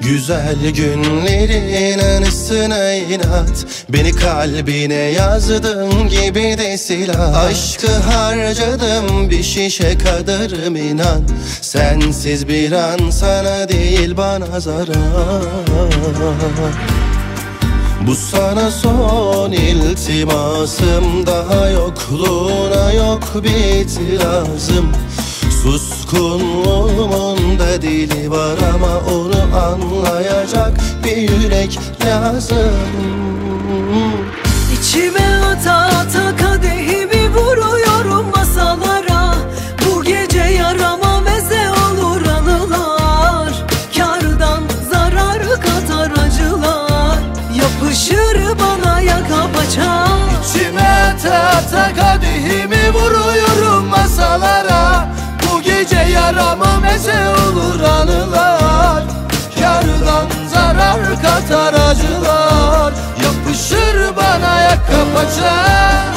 Güzel günlerin anısına inat, beni kalbine yazdığın gibi de silah. Aşkı harcadım bir şişe kadarım inan. Sensiz bir an sana değil bana zarar. Bu sana son iltimasım, daha yokluğuna yok bir itirazım. Suskunluğumun da dili var ama onu anlayacak bir yürek lazım. İçime ata ata kadehimi vuruyorum masalara. Bu gece yarama meze olur anılar. Kârdan zarar katar acılar, yapışır bana yaka paça. İçime ata ata kadehimi vuruyorum masalara. Bu gece yarama meze olur anılar. Kârdan zarar katar acılar, yapışır bana yaka paça.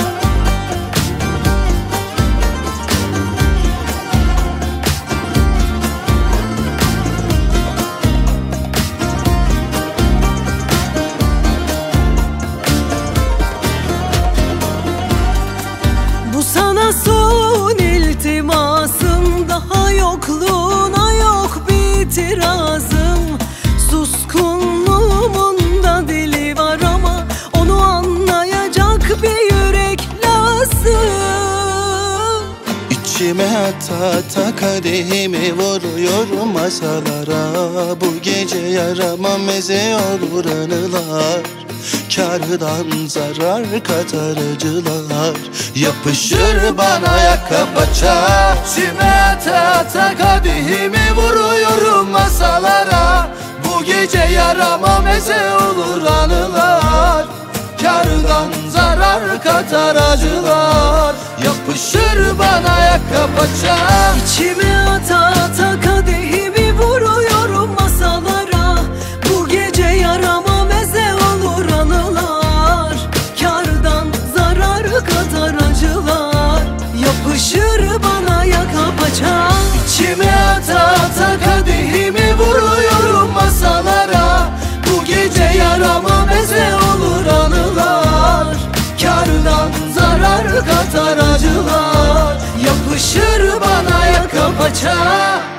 Bu sana son iltimasım, daha yokluğuna yok bir itirazım. Suskunluğumun da dili var ama onu anlayacak bir yürek lazım. İçime ata ata kadehimi vuruyorum masalara. Bu gece yarama meze olur anılar. Kârdan zarar katar acılar, yapışır bana yaka paça. İçime ata ata kadehimi vuruyorum masalara. Bu gece yarama meze olur anılar. Kârdan zarar katar acılar, yapışır bana yaka paça. İçime ata ata kadehimi vuruyorum masalara. Bu gece yarama meze olur anılar. Kârdan zarar katar acılar, yapışır bana yaka paça. İçime ata ata kadehimi vuruyorum masalara. Bu gece yarama meze olur anılar. Kârdan zarar katar acılar, yapışır bana yaka paça.